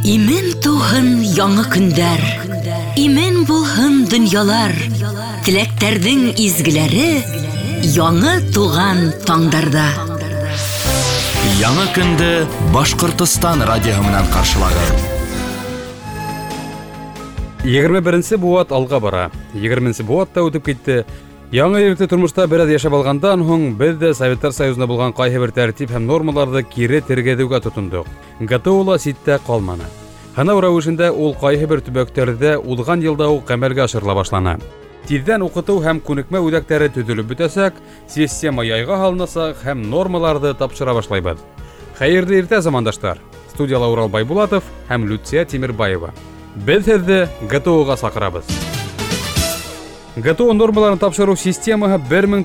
Имен туһын яңа көндәр, имен булһын дөньялар, теләктәрнең изгеләре яңа туган таңдарда. Яңа көнде Башкортстан радиоһы менән каршылагыз. 21 буат алга бара. 20 буат та үтеп китте. Яңа еректе тормышта бераз яшәп алгандан һоң без дә Советтар Союзында булган кайһы бер тәртип һәм нормаларны кире тергәдүгә тотындык. ГТО ситтә калманы. Һанау рәвешендә ул кайһы бер төбәктәрдә узган елда ук гамәлгә ашырыла башлана. Тиздән укыту һәм күнекмә үдәктәре төзелеп бетәсәк, система яйга һалынасак һәм нормаларны тапшыра башлайбыз. Хәерле иртә замандашлар. Студияла Урал Байбулатов һәм Люция Тимирбаева. Без һезне ГТОга сакырабыз. ГТО нормаларын тапшыру системаһы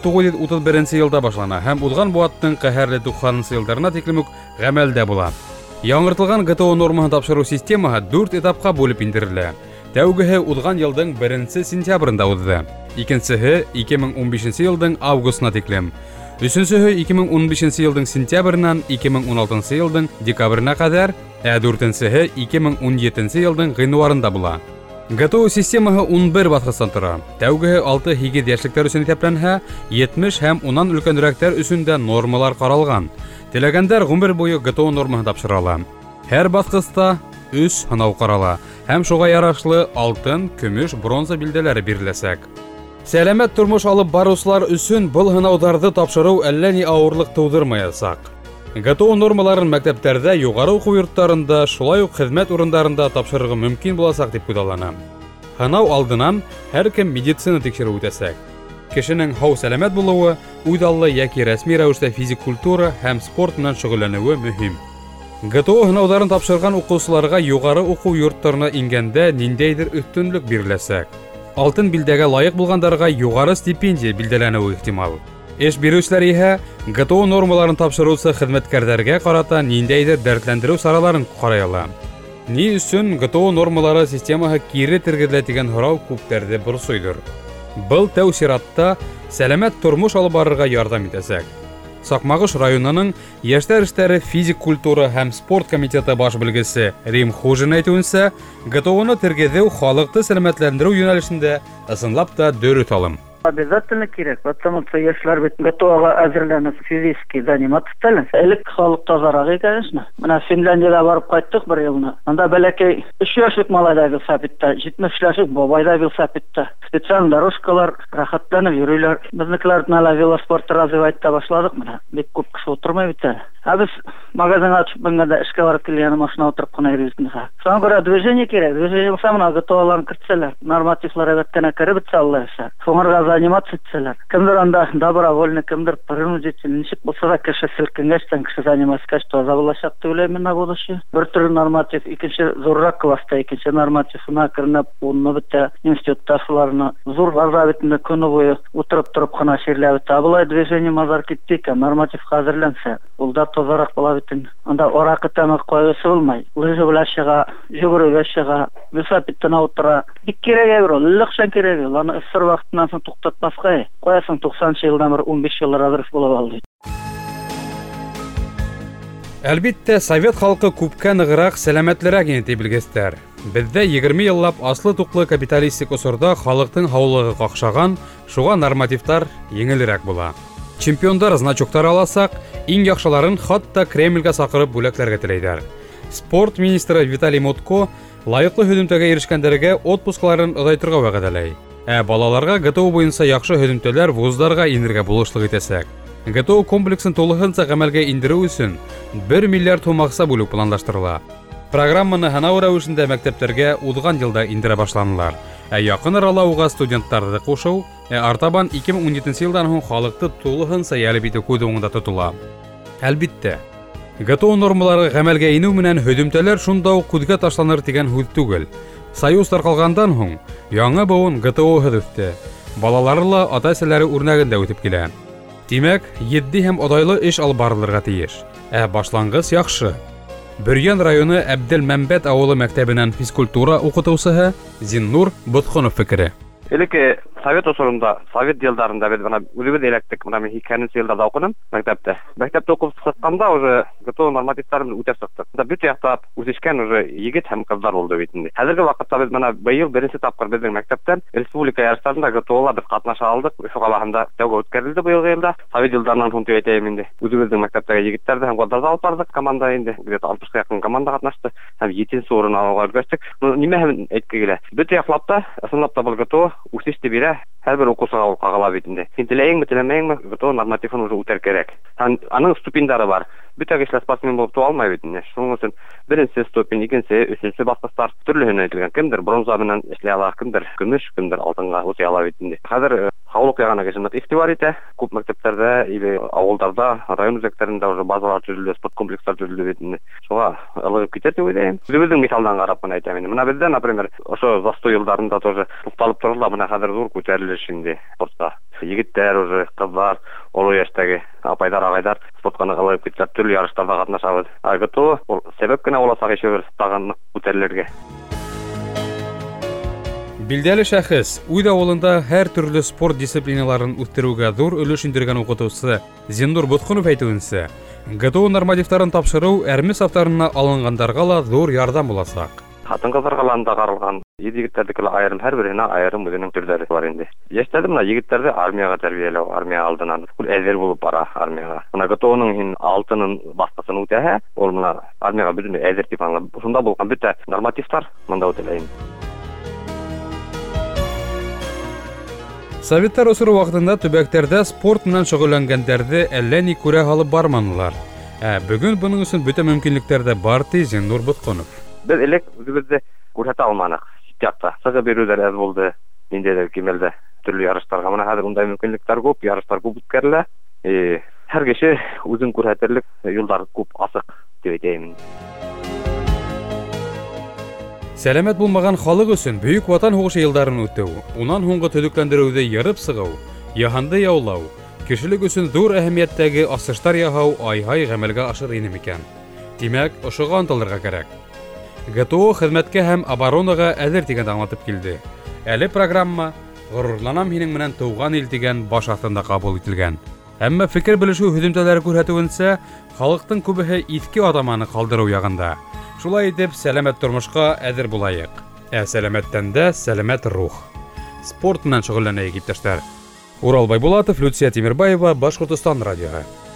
1931 елда башлана һәм узган буаттың каһәрле 90 елларына тиклем үк гамәлдә була. Яңартылган ГТО нормаһын тапшыру системаһы 4 этапка бүлеп индерелә. Тәүгеһе узган елдың 1 сентябрында узды. Икенчеһе 2015 елдың августына тиклем. Өченчеһе 2015 елдың сентябрынан 2016 елдың декабрына кадәр, ә дүртенчеһе 2017 елдың гыйнварында була. ГТО системаһы 11 баскычтан тора. Тәүгеһе 6-7 яшьлектәр өчен исәпләнһә, 70 һәм уннан өлкәнрәктәр өчен дә нормалар каралган. Теләгәндәр гомер буе ГТО нормаһын тапшыра ала. Һәр баскычта 3 һынау карала һәм шуга ярашлы алтын, көмеш, бронза билдәләре биреләсәк. Сәламәт тормыш алып баручылар өчен бу һынаударны тапшыру әллә ни авырлык тудырмаячак. ГТО нормаларын мәктәптәрдә, югары уку йортларында, шулай ук хезмәт урыннарында тапшырырга мөмкин буласак дип уйлана. Һынау алдыннан һәркем медицина тикшерү үтәсәк. Кешенең һау сәламәт булуы, үдаллы яки рәсми рәвештә физик культура һәм спорт белән шөгыльләнүе мөһим. ГТО һынаударын тапшырган укучыларга югары уку йортларына ингәндә ниндәйдер өстенлек биреләсәк. Алтын билдәгә лайык булгандарга югары стипендия билдәләнүе ихтимал. Эш бирүчеләр иһә ГТО нормаларын тапшыручы хезмәткәрләргә карата ниндәйдер дәртләндерү сараларын карый ала. Ни өчен ГТО нормалары системаһы кире тергәлә дигән һорау күптәрдә борсыйдыр. Был тәү чиратта сәламәт тормыш алып барырга ярдәм итәсәк. Сакмагыш районының яшьләр эшләре физик культура һәм спорт комитеты баш белгесе Рим Хужин әйтүенсә, ГТОны тергәдәү халыкты сәламәтләндерү юнәлешендә ысынлап та дөрес алым. Обязательно кирәк, потому что яшьләр бит ГТОга әзерләнеп физически заниматься итәләр. Элек халык тазарак, конечно. Менә Финляндиягә барып кайттык бер елны. Анда бәләкәй 3 яшьлек малай да велосипедта, 70 яшьлек бабай да велосипедта. Специаль дорожкалар, рәхәтләнеп йөриләр. Безнекеләр менә велоспортты развивать итә башладык менә. Бик күп кеше утырмый бит әле. Без магазинга ачып менгәндә эшкә барып килгән машина утырып кына йөрибез. Соңга күрә движение кирәк. Движение булса менә ГТОларны кертсәләр, нормативлар әбәттән кереп бетсәләр. Соңга заниматься итсәләр. Кемдер анда добровольно, кемдер принудительно, ничек булса да кеше селкенгәчтән кеше занимаскач таза булачак дип уйлыйм на будущее. Бер төрле норматив, икенче зуррак класста, икенче нормативына кернеп, уны бетә институтташларны зур газабитне көне буе утырып торып кына ширләп та булай движение мазар китте, норматив хәзерләнсә, ул да тазарак була бит. Анда аракы тәмәк кайгысы булмай. Лыжы белән чыга, йөгерүгә чыга, велосипедтан утыра. Бик кирәк бер, лыкшан кирәк. Аны сыр вакытыннан соң туктатмаска, каясың 90 елдан бер 15 еллар разрыв булып алды. Әлбиттә, Совет халкы күпкә ныграк сәламәтлерәк ине дип белгестәр. Бездә 20 еллап аслы-туклы капиталистик усурда халыктың һаулыгы какшаган, шуга нормативтар еңелрәк була. Чемпиондар значоктар аласак, иң яхшыларын хатта Кремльгә сакырып бүләкләргә теләйдәр. Спорт министры Виталий Мутко лаеклы һөҗүмтәгә ирешкәндәргә отпускларын озайтырга вәгъдәләй. Балаларга ГТО буенча яхшы һөҗүмтәләр вузларга инергә булышлык итәсәк. ГТО комплексын тулыгынча гамәлгә индерү өчен 1 миллиард сум акча бүлү планлаштырыла. Программаны һанау рәвешендә мәктәпләргә узган елда индерә башланылар. Якын арала уга студентларны кушау, артабан 2017 елдан һоң халыкты тулыгынча ялып итү күдүңдә тотыла. Әлбиттә, ГТО нормалары гамәлгә инү менән һөҗүмтәләр шунда ук күзгә ташланыр дигән һүз түгел. Союз таркалгандан һоң яңа буын ГТО хөдәфтә. Балаларла ата-әсәләре үрнәгендә үтеп килә. Димәк, 7 һәм адайлы эш алып барылырга тиеш. Башлангыч яхшы. Бөрьян районы Әбделмәмбәт авылы мәктәбенән физкультура укытучысы Зиннур Ботхонов фикере. Элеке Совет осорунда, Совет жылдарында біз мына өзүбүз электик, мына мен 2-нче жылдарда окудум мектепте. Мектепте окуп чыкканда уже ГТО нормативдарын үтөп чыктык. Бүт жактап өсүшкөн уже егит һәм кыздар болду битинде. Хәзерге вакытта біз мына быйыл беренче тапкыр биздин мектептен республика ярыштарында ГТОга біз катнаша алдык. Ошо кабагында төгө өткөрүлдү быйылгы жылда. Совет жылдарынан фунт айтайым инде. Өзүбүздүн мектептеги егиттерди һәм кыздарды алып бардык команда инде. Где-то 60-га якын команда катнашты. Һәм 7-нче орун алууга өлгөштүк. Неме айткым келе. Бүт яклапта, ысынлапта бул ГТО үсүштү бире һәр бир окуучуга кагыла битинде. Тилейиңби, телемейиңби, ГТО нормативин уже үтөр керек. Анын ступендары бар. Бүт кишилер спортсмен болуп туа албай битинде. Шуның үчүн биринчи ступень, экинчи, үчүнчү баскычтар түрлүсүнө айтылган. Кимдир бронза менен иштей ала, кимдир күмүш, кимдир алтынга өтө ала битинде. Хәзер Хавлык ягына кешендик игтибар ите. Көп мектептерде или авылдарда, район үзектеринде уже базалар түзүлдү, спорт комплекстер түзүлдү битинде. Шуга ылыгып кетет деп ойлойм. Өзүбүздүн мисалдан карап мына айтайын. Мына бизде, например, ошо застой жылдарында тоже тукталып тургула, мына хәзер зур көтөрүлүш инде спортта. Егиттер уже, кыздар, олуу жаштагы апайдар, агайдар спортка ылыгып кетет, түрлүү ярыштарда катнашабыз. ГТО бул себеп гана болсак иши бир тагын көтөрүлөргө. Билдәле шәхес, Уйд авылында һәр төрле спорт дисциплиналарын үстерүгә зур өлеш индергән укытучысы Зиндур Ботхунов әйтүенчә, ГТО нормативтарын тапшыру әрме сафтарына алынгандарга ла зур ярдәм булачак. Хатын-кызларга да каралган, егиттәрдәге айрым һәр бирине айрым үзенең төрләре бар инде. Яшьтәде мына егиттәрне армияга тәрбияләү, армия алдынан ул әзер булып бара армияга. Мына ГТОның алтынын баскычын үтәһә, ул мына армияга бүтүн әзер дип аңлап, шунда булган бүтә нормативтар монда үтәләйин. Советтар осыру вакытында төбәктәрдә спорт менән шөгыльләнгәндәрне әллә ни күрә алып барманылар. Бүген буның өчен бөтә мөмкинлекләр дә бар ди Зиндур Ботхунов. Без элек үзебезне күрсәтә алмадык. Якта сыгы бирүләр аз булды. Инде дә кимәлдә төрле ярыштарга менә хәзер ундай мөмкинлекләр күп, ярыштар күп үткәрелә. Һәр кеше үзен күрсәтерлек юллар күп асык дип әйтәм. Сәламәт булмаган халык өчен бөек ватан һугышы елларын үтү, унан һуңгы төзекләндерүдә ярып сыгау, яһанды яулау, кешелек өчен зур әһәмияттәге асыштар яһау ай-һай гамәлгә ашыр ине микән. Димәк, ошыга антылырга кирәк. ГТО хезмәткә һәм оборонага әзер дигән аңлатып килде. Әле программа "Горурланам һинең менән туган ил" дигән баш астында кабул ителгән. Әмма фикер белешү һөҗүмтәләре күрһәтүенчә, халыктың күбеһе иске атаманы калдыру ягында. Шулай итеп, сәламәт тормышка әзер булайык. Сәламәттән дә сәламәт рух. Спорт менән шөгыльләнәйек, иптәшләр. Урал Байбулатов, Люция Тимербаева, Башкортстан радиоһы.